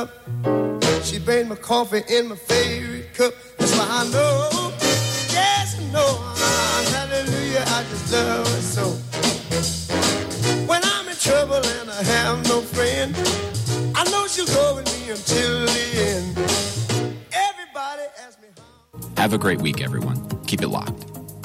up. She made my coffee in my favorite cup. That's why I know, yes I know, hallelujah, I just love her so. When I'm in trouble and I have no friend, I know she'll go with me until the end. Everybody asks me how. Have a great week, everyone. Keep it locked.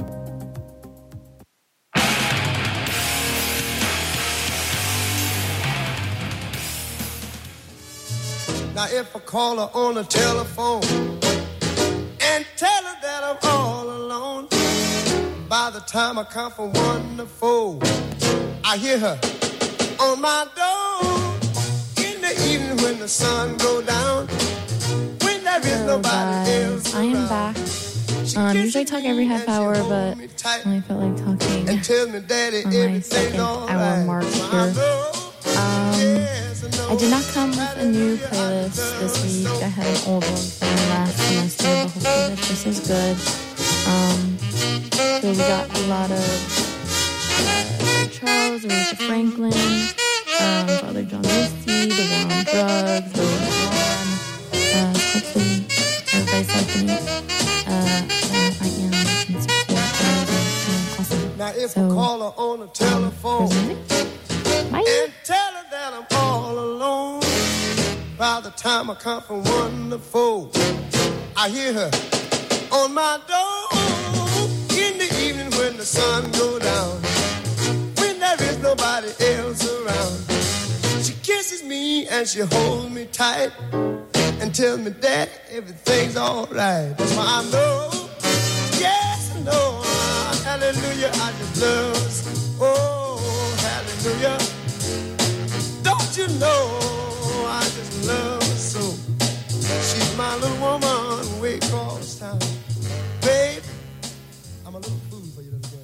Now if I call her on the telephone and tell her that I'm all alone, by the time I count from 1 to 4, I hear her on my door. In the evening when the sun goes down, when there is nobody else around. I am back. Usually I talk every half hour, but I only felt like talking and tell me, Daddy, on my second hour mark here. I did not come with a new playlist this week. I had an old one playing last semester, but hopefully that this is good. So we got a lot of Charles, Aretha Franklin, Father John Misty, The War on Drugs, The War on. Hopefully everybody's liking it. I am in support. Awesome. Now if I call her on the telephone and tell her that I'm all alone, by the time I count from 1 to 4, I hear her on my door. In the evening when the sun goes down, when there is nobody else around, she kisses me and she holds me tight and tells me that everything's alright. That's why I know, yes I know, hallelujah, I just love, oh hallelujah. Don't you know, I just love her so. She's my little woman way across town. Babe, I'm a little fool for you, little girl.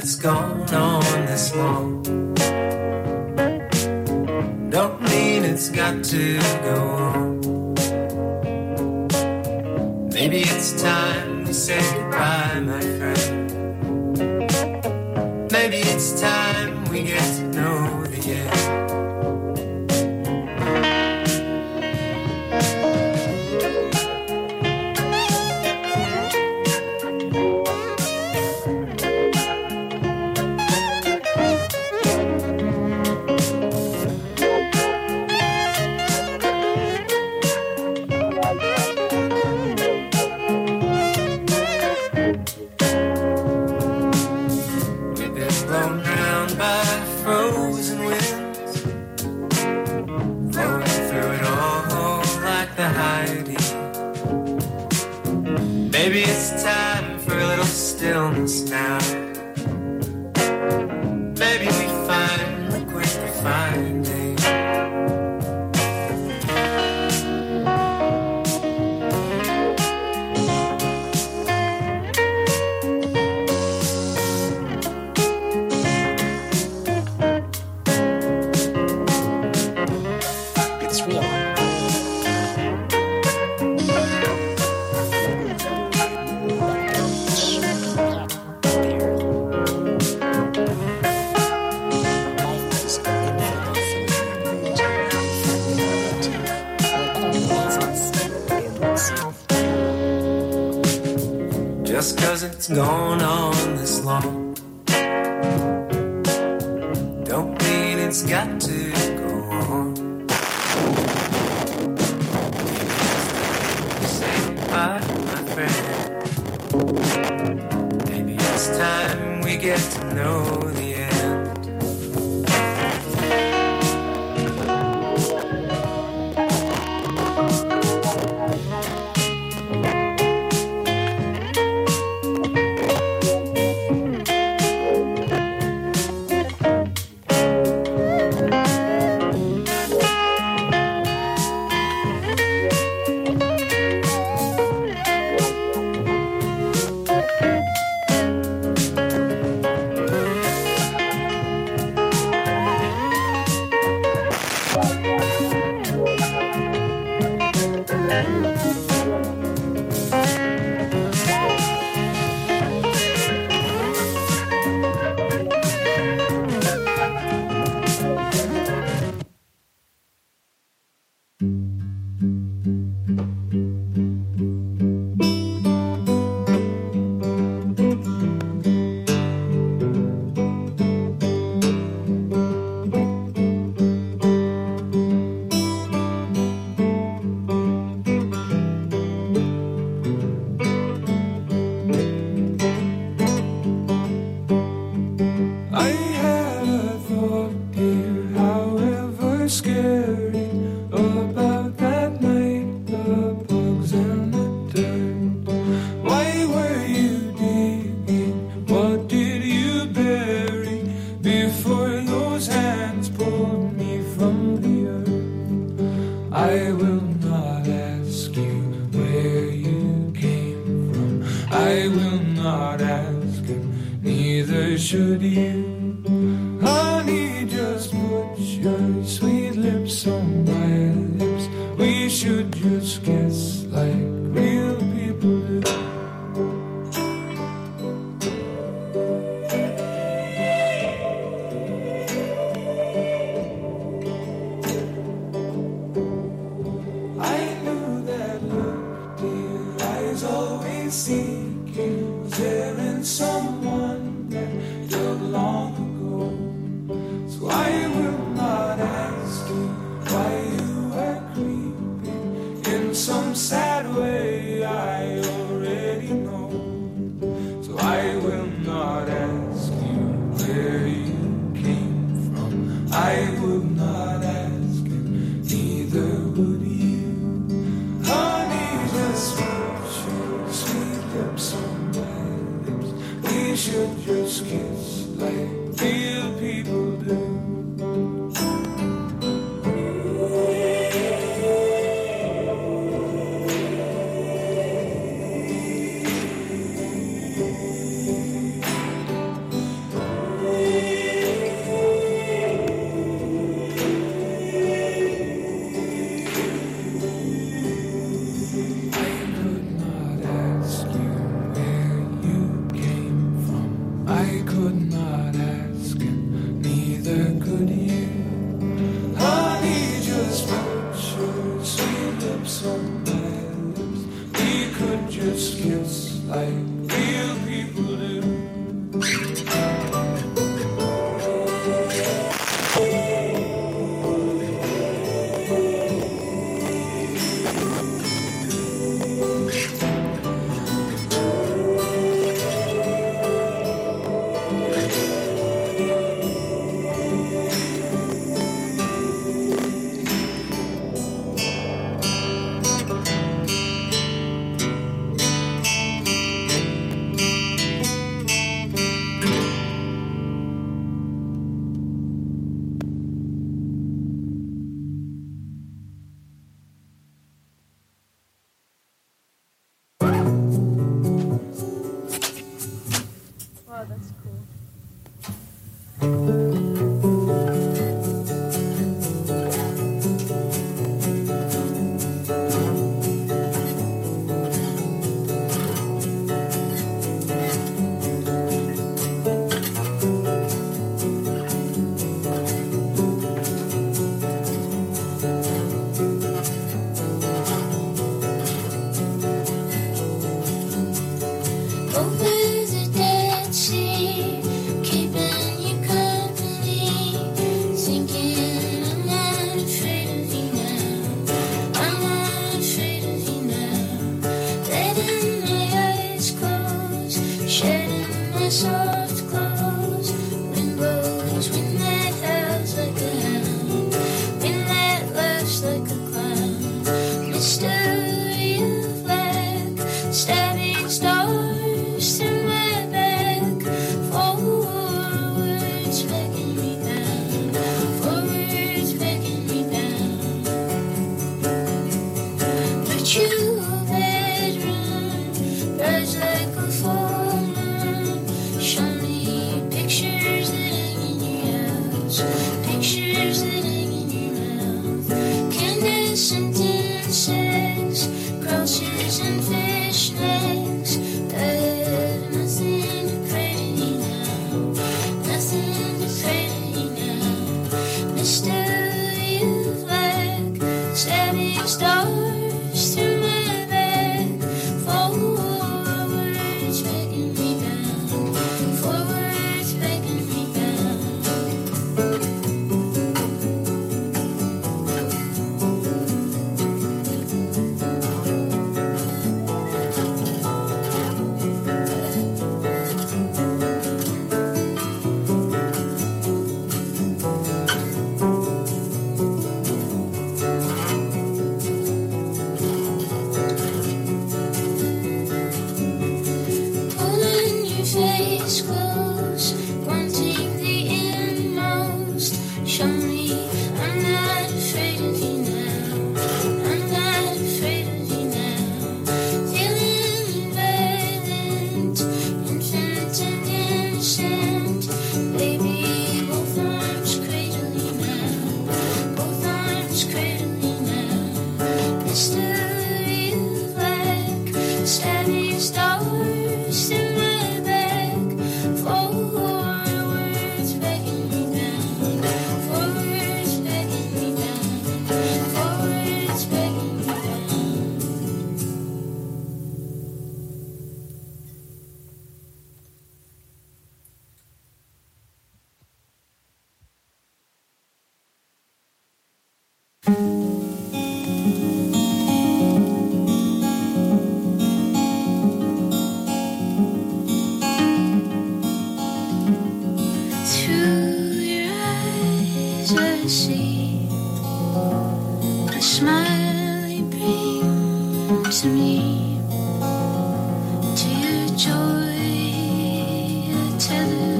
it's gone on this long don't mean it's got to go on. Maybe it's time we say goodbye, my friend. Maybe it's time we get to know the end. Maybe it's time for a little stillness now. Maybe we find the quick finding. It's real. Just 'cause it's gone on this long don't mean it's got to go on. Say goodbye, my friend. Maybe it's time we get to know the end. could not ask, and neither could you. Honey, just put your sweet lips on my lips. We could just kiss like real people do. Wow, that's cool. Over the Dead Sea, keeping you company, thinking I'm not afraid of you now. I'm not afraid of you now. Letting my eyes close, shedding my soft clothes. Wind blows, wind that howls like a hound, wind that laughs like a clown. Mystery of black, stabbing stars through my back. Forwards begging me down, forwards begging me down. But you bedroom, rise like a full moon. Show me pictures that hang in your house, pictures that hang in your mouth. Candescent insects, crosses and fishnets. I have nothing to pray to you now, nothing to pray to you now. Mystery of black, stabbing stars through my back. Forwards begging me down, forwards begging me down. Pulling your face close, wanting the inmost. Show me I'm not afraid of you now, I'm not afraid of you now. Feeling violent, infant and innocent. Baby, both arms cradle you now, both arms cradle you now. Mystery of black, stabbing stars through my back. Forwards begging me down, forwards begging me down, forwards begging me down. Through your eyes I see the smile you bring to me. To your joy I tether,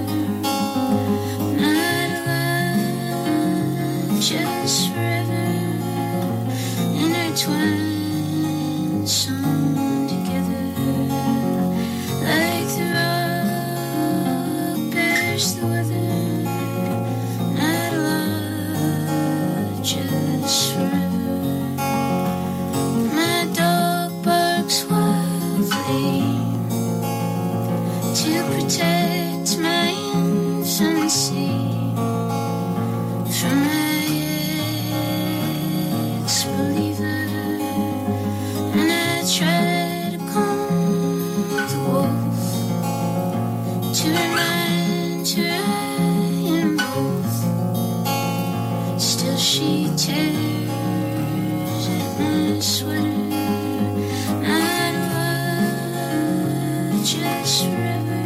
not alive, just forever intertwined, sewn together. Like the rock bears the weather, not alive, just forever. My dog barks wildly to protect try to calm the wolf to remind her I am both. Still she tears at my sweater. Not love, just forever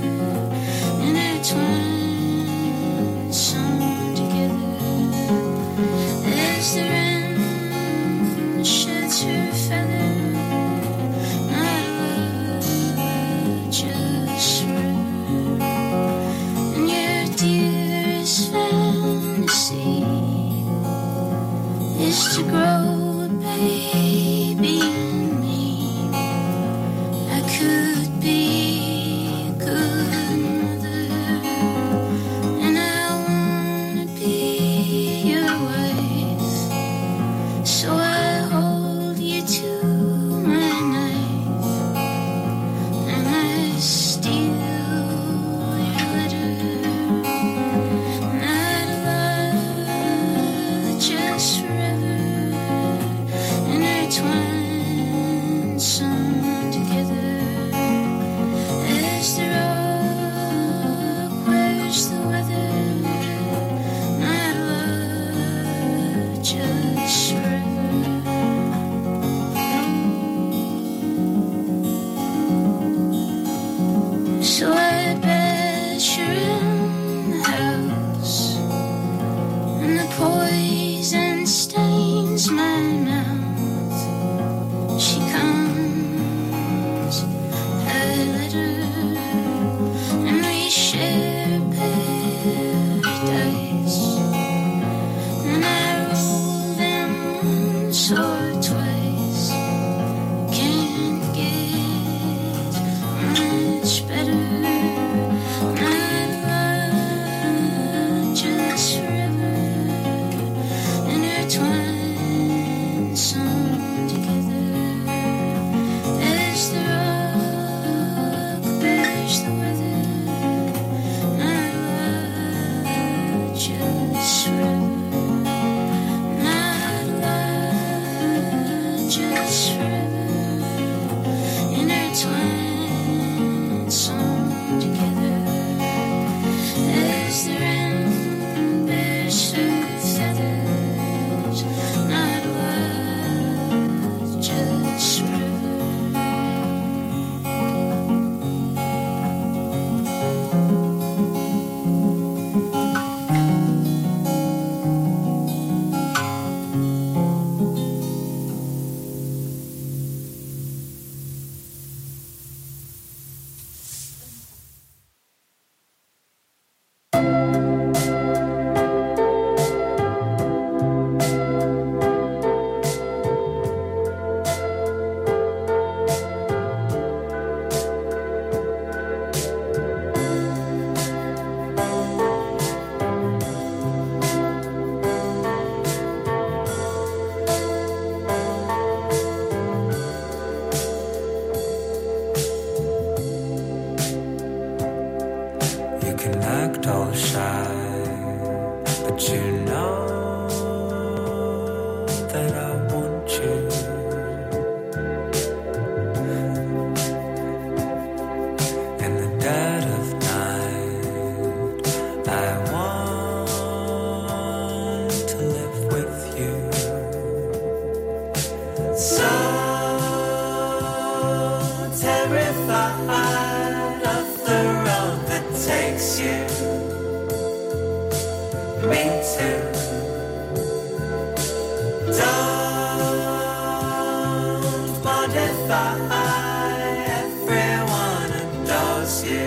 intertwined, sewn together as the wren sheds her feather. Not love, just forever. And your dearest fantasy is to grow a baby in me. I could be a good mother, and I wanna be your wife. So I hold you to my knife, and I steal your letter. Not love, just forever intertwined, sewn together as the rock wears the weather. Not love, just forever. So I bet you're in the house, and the poison stains my mouth. She comes, I let her, and we share paradise. And I roll them once or twice. Can't get much better. Not love, just forever intertwined, sewn together as the rock bears the weather. Not love, just forever. Not love, just forever intertwined, sewn together as the wren bears her feathers. Not love, just forever. You can act all shy, but you know that I want you. In the dead of night, I want to live with you. So terrified of the road that takes you. Me too. Don't modify. Everyone adores you.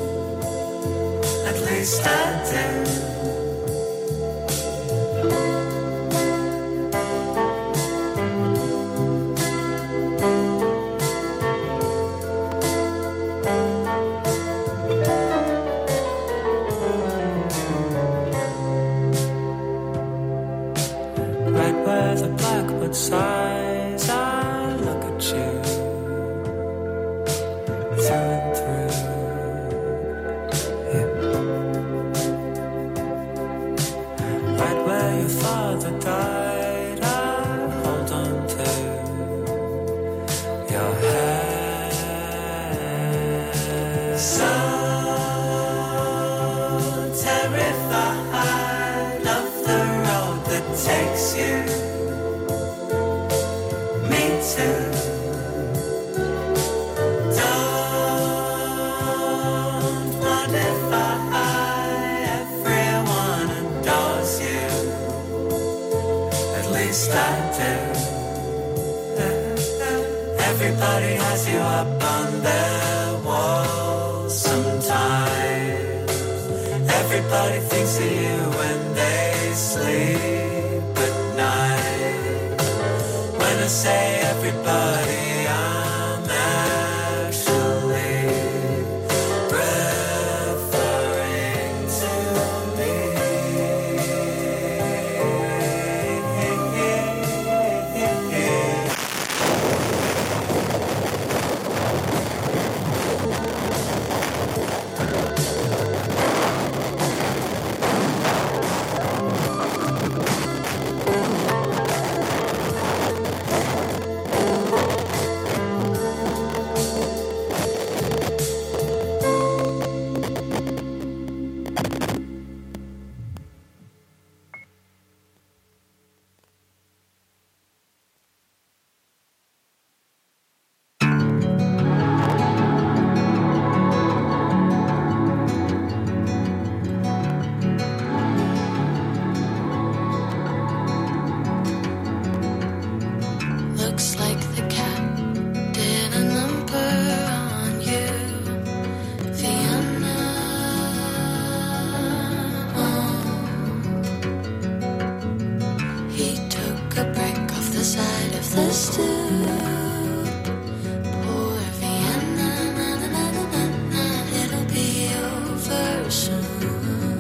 At least I do. Right where the blackbird sighs, I look at you through and through. Yeah. So terrified of the road that takes you. Me too. Don't modify. Everyone adores you. At least I do. Everybody has you up on their walls sometimes. Everybody thinks of you when they sleep at night. When I say everybody, I'm actually referring to me. Looks like the cat did a number on you, Vienna. He took a break off the side of the stoop. Poor Vienna, na, na, na, na, na, na. It'll be over soon.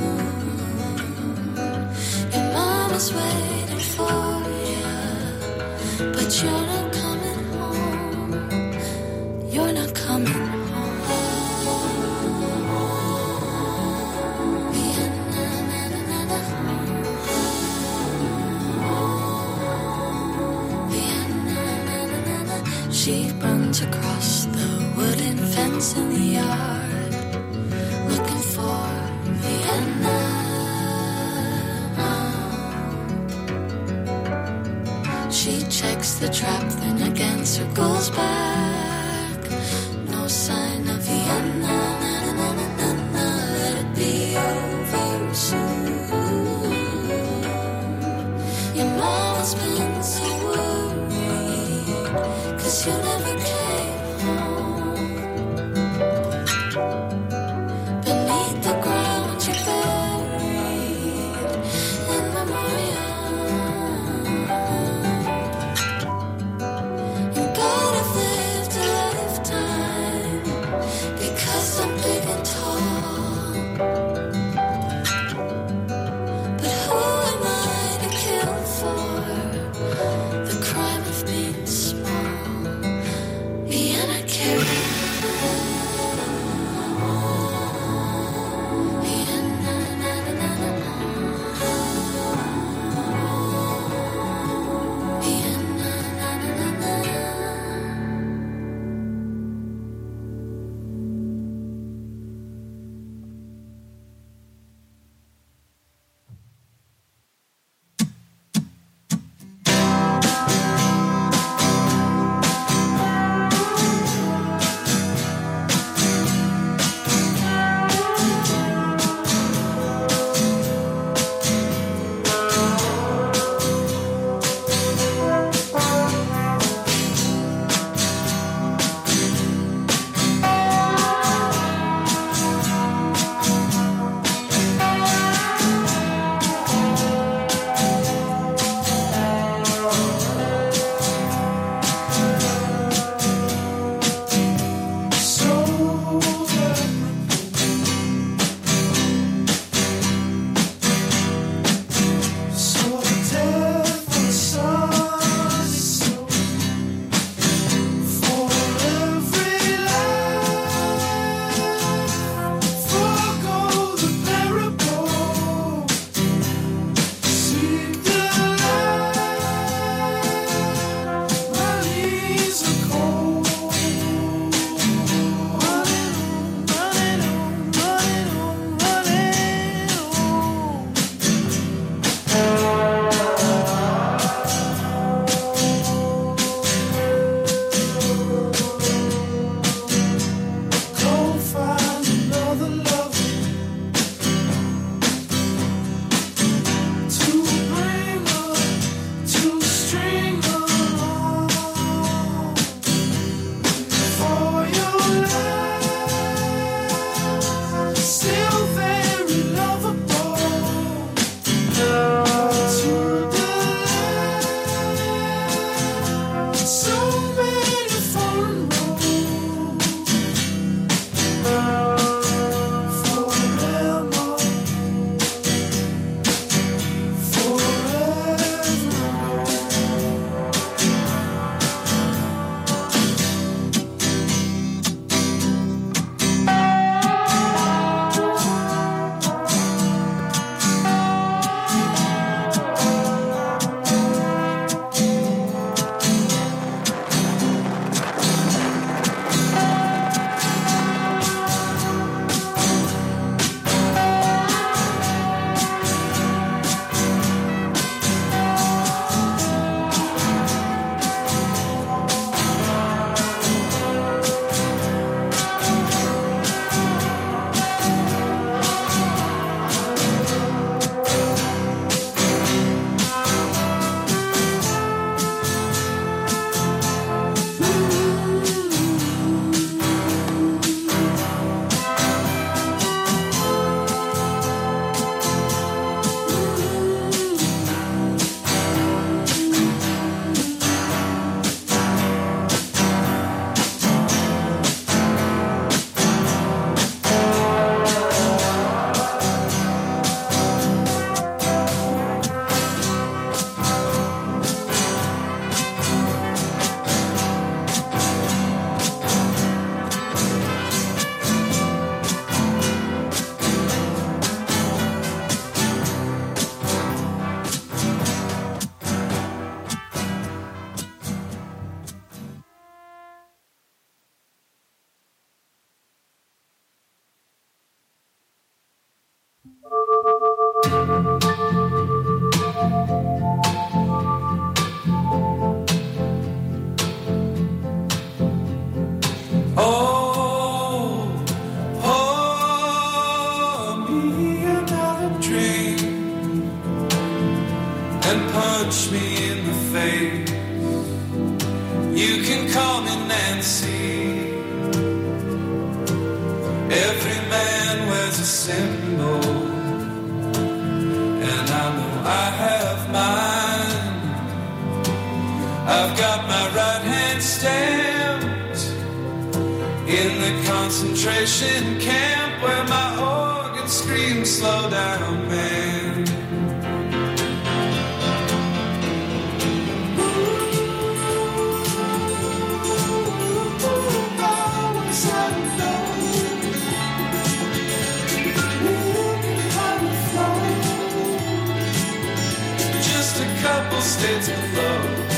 Your mama's waiting for you, but you're not coming home. You're not coming home. Vienna, na, na, na, na, Vienna, na, na, na, na. She runs across the wooden fence in the yard, looking for Vienna. She checks the trap, then again circles back. No sign of Vienna. Na, na, na, na, na, na. Let it be over soon. Your mama's been so worried, 'cause you never came home. Beneath the ground you're buried in memoriam. And God, I've lived a lifetime because I'm big and tall. But who am I to kill for the crime of being small? In the concentration camp where my organ screams, slow down, man. Just a couple states below.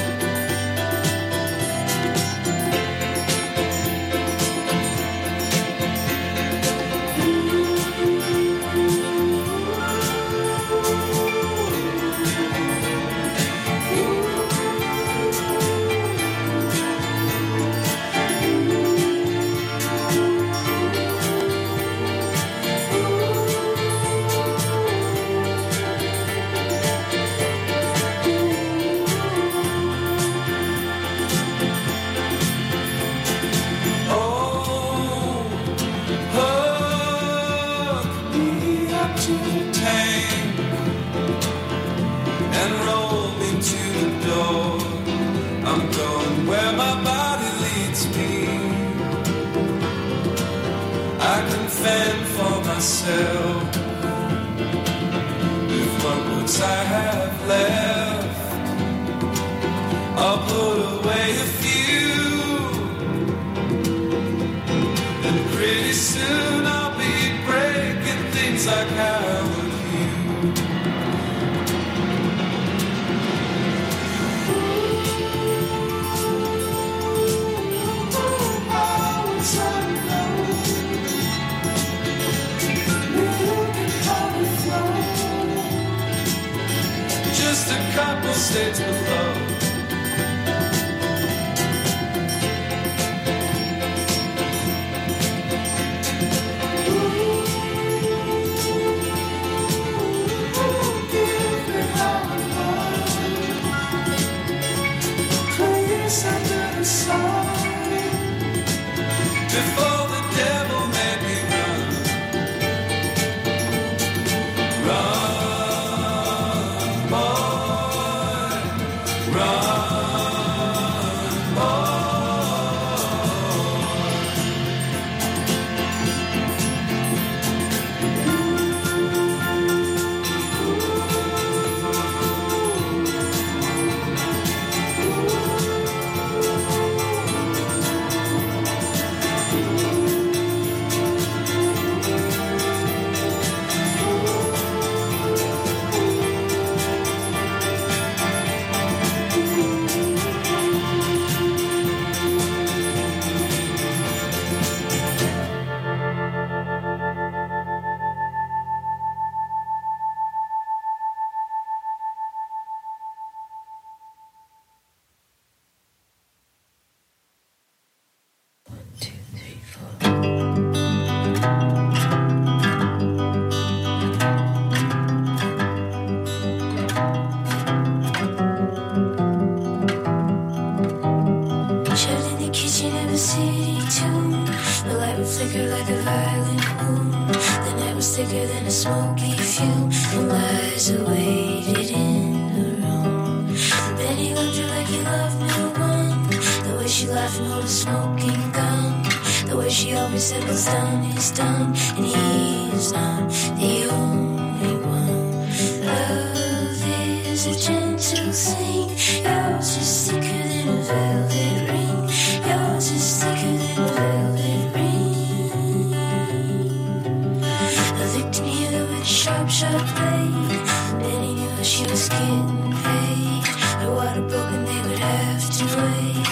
With what books I have left, I'll put away a few, and pretty soon I'll be breaking things like Howard Hughes. Just a couple states below. Please under the sun before the devil made me run. Run, boy, run, boy. Shut in the kitchen of a city tomb. The light would flicker like a violent wound. The night was thicker than a smoky fume. And lies awaited in the room. And then he loved her like he loved no one. The way she laughed and hold a smoking gun. The way she always said what's done is done. And he's not the only one. Love is a gentle thing. Yours is thicker than a velvet ring. Yours is thicker than a velvet ring. A victim here with a sharp, sharp blade. Then he knew that she was getting paid. Her water broken, they would have to wait.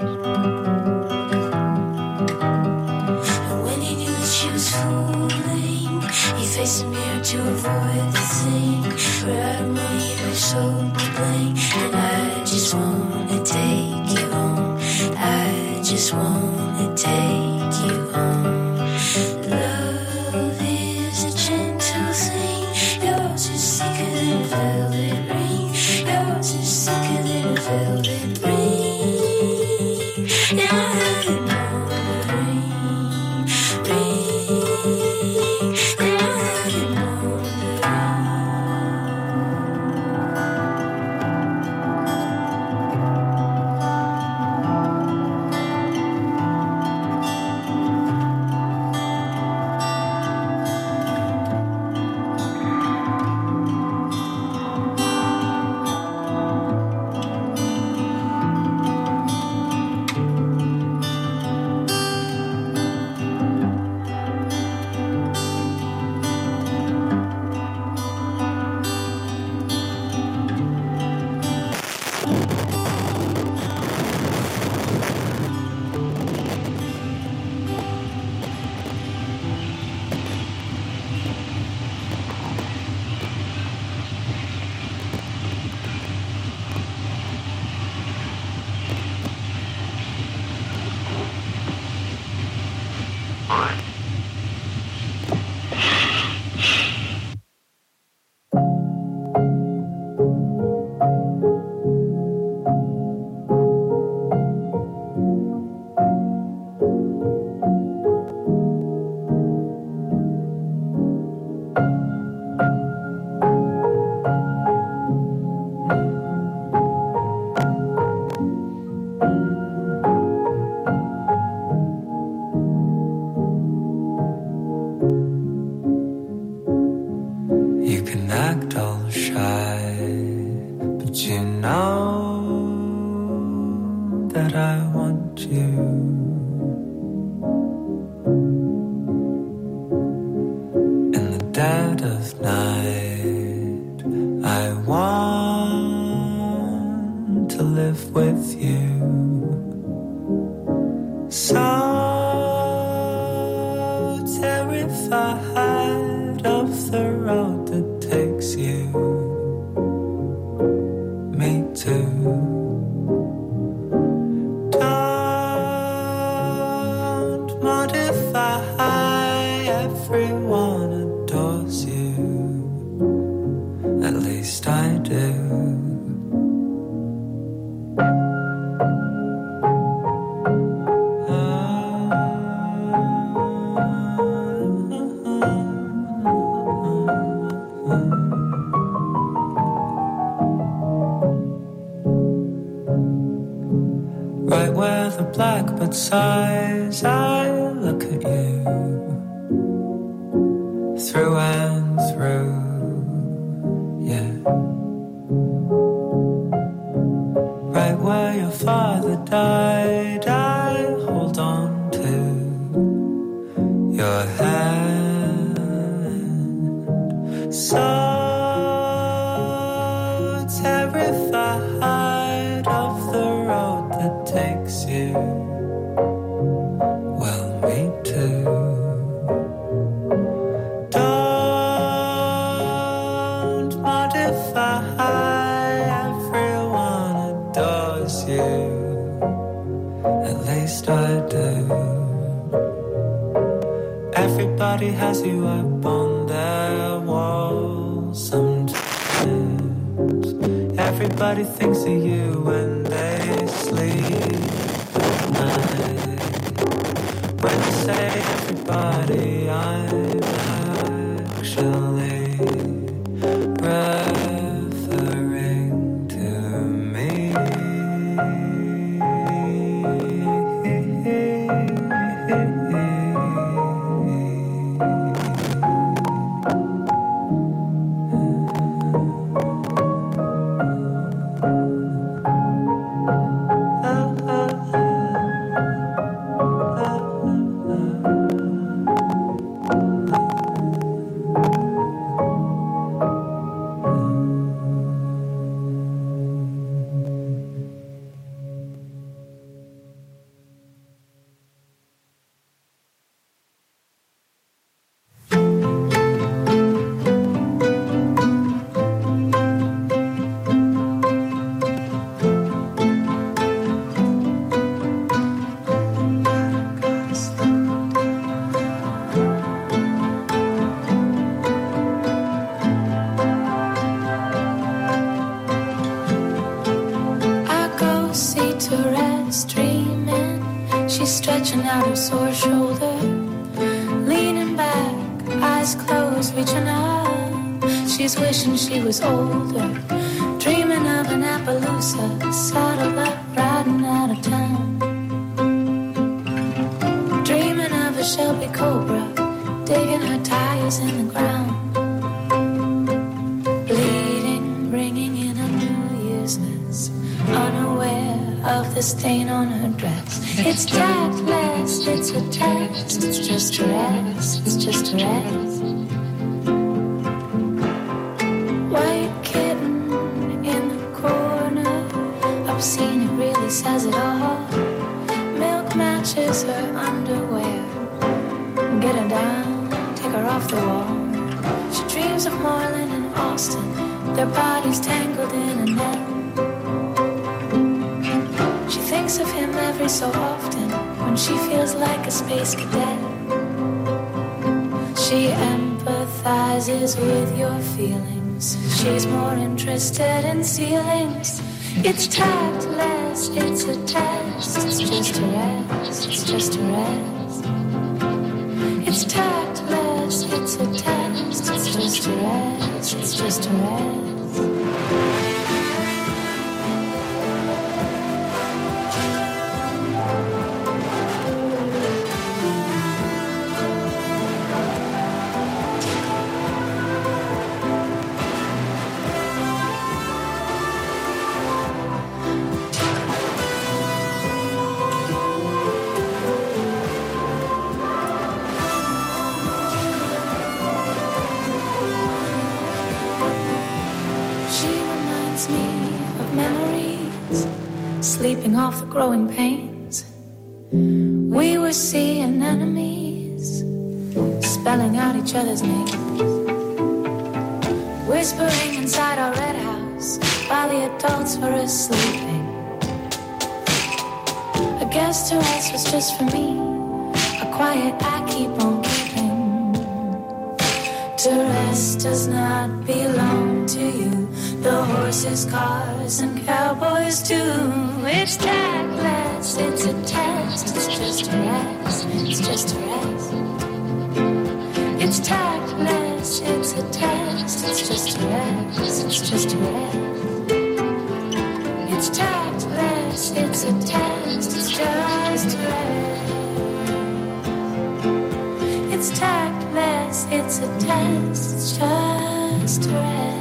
And when he knew that she was fooling, he faced the mirror to avoid the thing. We're out of money and we're so to blame. And I just wanna take you home. I just wanna take you home. Love is a gentle thing. Yours is thicker than a velvet ring. Yours is thicker than a velvet ring. Now I know the ring, ring. Now I know the ring. dead of night. I want to live with you. So terrified of the road that takes you. Me too. Don't modify. Everyone adores you. At least I do. Right where the blackbird sighs, I look at you. Through and through, yeah. Right where your father died, I hold on to your hand. So terrified of the road that takes you. Well, me too. Don't modify. Everyone adores you. At least I do. Everybody has you up on their wall sometimes. Everybody thinks of you when they sleep at night. When you say everybody, I'm actually referring to me. Stretching out her sore shoulder, leaning back, eyes closed, reaching up. She's wishing she was older, dreaming of an Appaloosa, saddled up, riding out of town. Dreaming of a Shelby Cobra, digging her tires in the ground. Bleeding, bringing in a New Year's list, unaware of the stain on her dress. It's tactless, it's a test, it's just a rest, it's just a rest. White kitten in the corner, obscene, it really says it all. Milk matches her underwear, get her down, take her off the wall. She dreams of Marlin and Austin, their bodies tangled in a net. Thinks of him every so often when she feels like a space cadet. She empathizes with your feelings. She's more interested in ceilings. It's tactless, it's a test. It's just a rest, it's just a rest. It's tactless, it's a test. It's just a rest, it's just a rest. off the growing pains. We were seeing enemies, spelling out each other's names, whispering inside our red house while the adults were sleeping. A guest to us was just for me, a quiet I keep on keeping. To rest does not belong to you. The horses, cars, and cowboys too. It's tactless, it's a test, it's just a rest, it's just a rest. It's tactless, it's a test, it's just a rest, it's just a rest. It's tactless, it's a test, it's just a rest. It's tactless, it's a test, it's just a rest.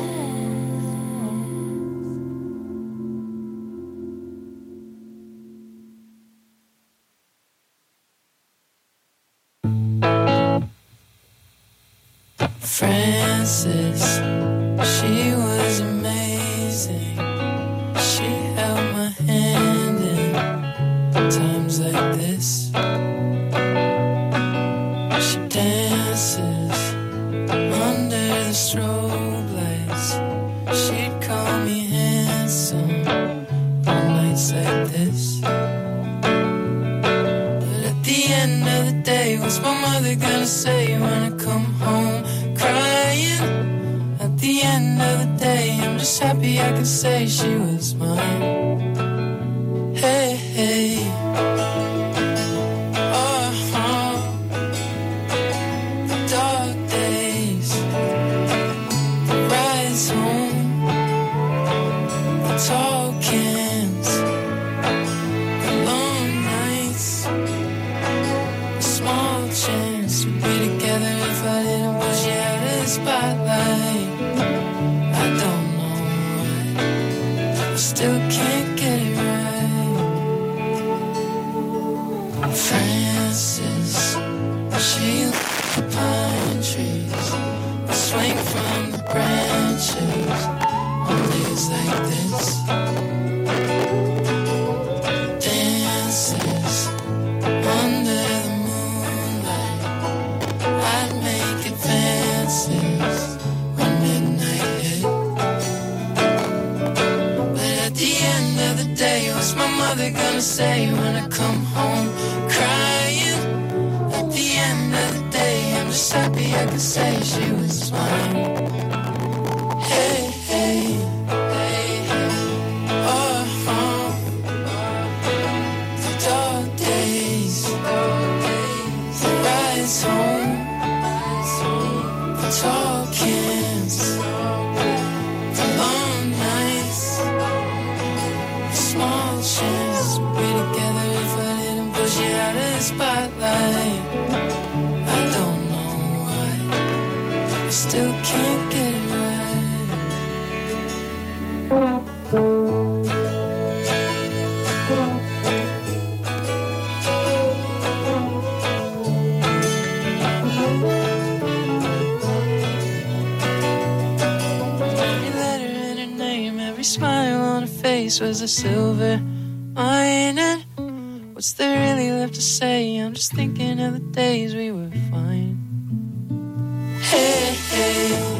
Frances, she was amazing. She held my hand in times like this. She dances under the strobe lights. She'd call me handsome on nights like this. But at the end of the day, what's my mother gonna say when I come home crying? At the end of the day, I'm just happy I can say she was mine. Hey, hey. Still can't get it right. Frances, she liked the pine trees, we swing from the branches on days like this. Dances under the moonlight, I'd make advances when midnight hit. What's my mother gonna say when I come home crying? At the end of the day, I'm just happy I could say she was mine. Hey, hey, hey, hey. Oh, the dark days, the rise home, the talkings, the long nights, small chance to be together if I didn't push you out of the spotlight. I don't know why I still can't get it right. Every letter in her name, every smile on her face was a silver lining. What's there really left to say? I'm just thinking of the days we were fine. Hey, hey, hey,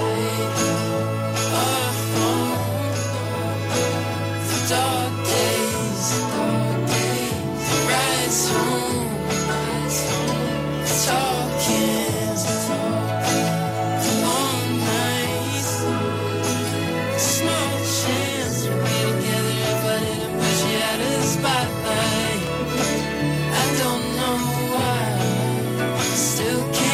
the dark days, the rides home, the talkings, the long nights, the small chance to be together if I didn't push you out of the spotlight. I don't know why I still can't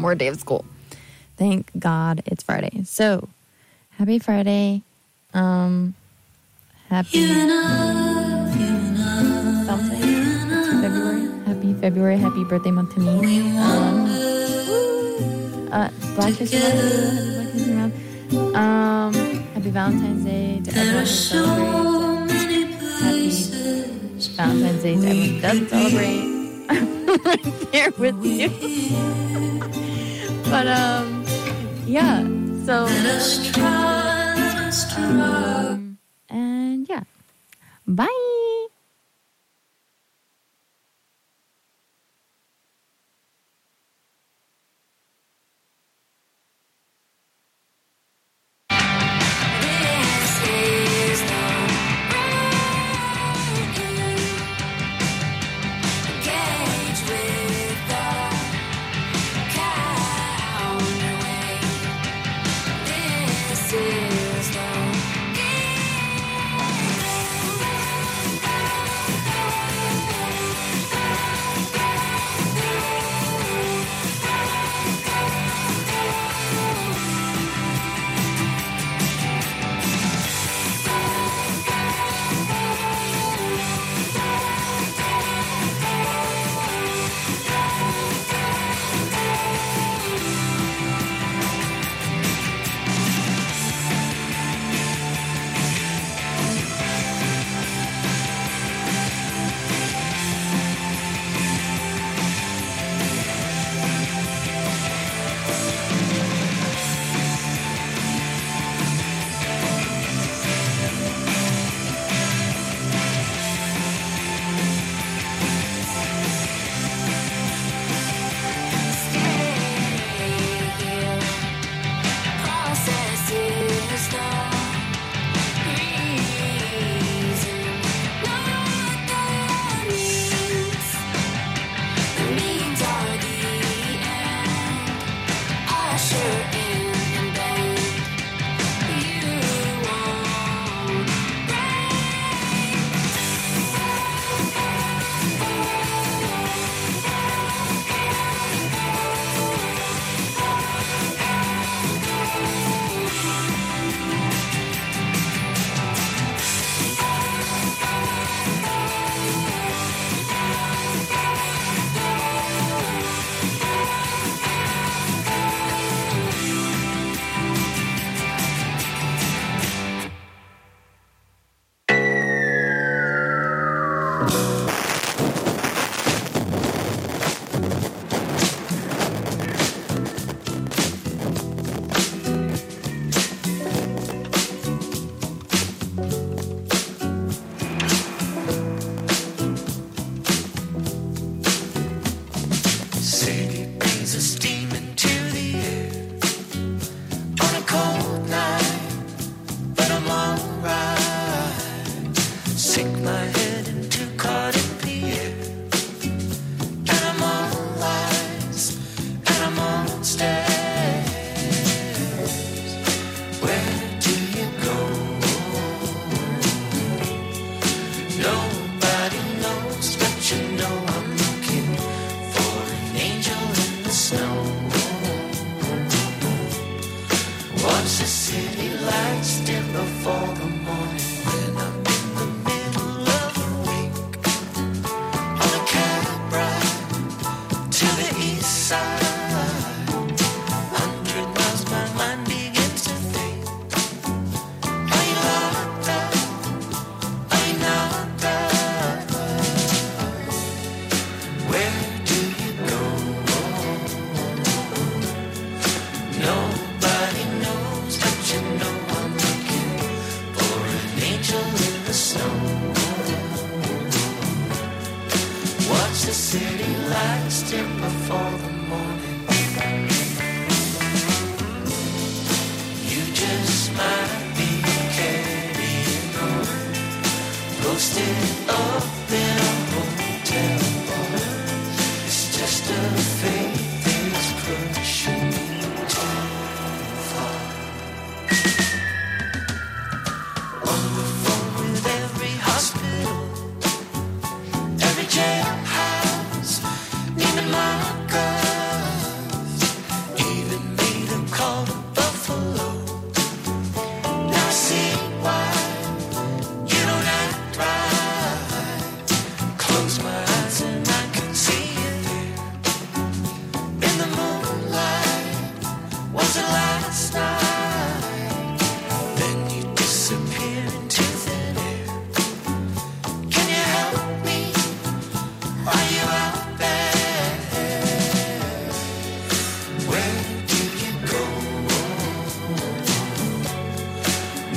more day of school. Thank God it's Friday. So, happy Friday. Happy February. Happy February. Happy birthday month to me. Black History Month. Happy Valentine's Day to everyone who celebrates. Happy Valentine's Day to everyone who doesn't celebrate. I'm right there with you. But, yeah. So, and yeah. Bye.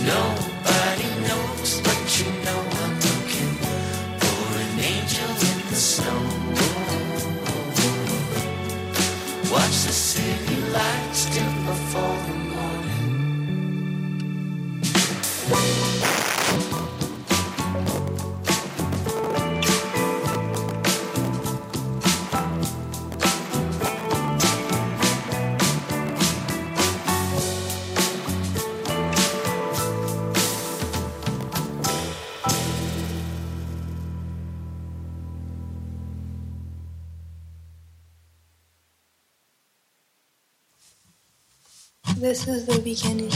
Nobody knows, but you know I'm looking for an angel in the snow. Watch the city lights dim before the morning. This is the beginning.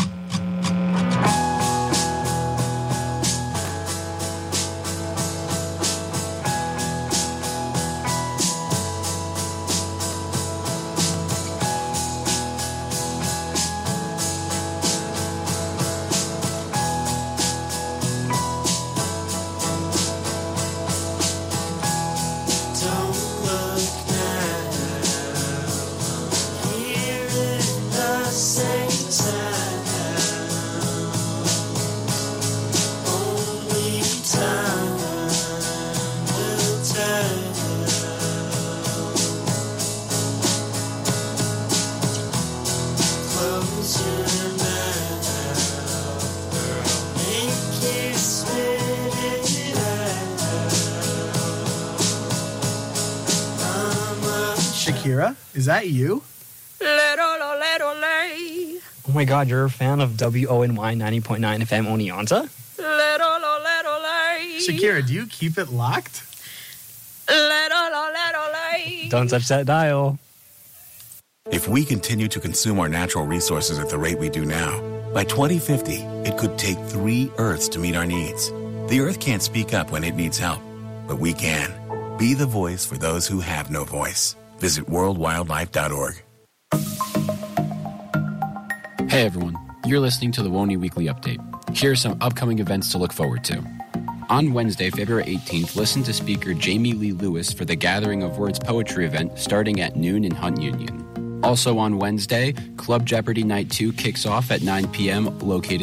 Shakira, is that you? Oh my god, you're a fan of WONY 90.9 FM Oneonta? Shakira, do you keep it locked? Don't touch that dial. If we continue to consume our natural resources at the rate we do now, by 2050, it could take 3 Earths to meet our needs. The Earth can't speak up when it needs help, but we can. Be the voice for those who have no voice. Visit worldwildlife.org. Hey everyone, you're listening to the WONY Weekly Update. Here are some upcoming events to look forward to. On Wednesday, February 18th, listen to speaker Jamie Lee Lewis for the Gathering of Words poetry event starting at noon in Hunt Union. Also on Wednesday, Club Jeopardy Night 2 kicks off at 9 p.m. located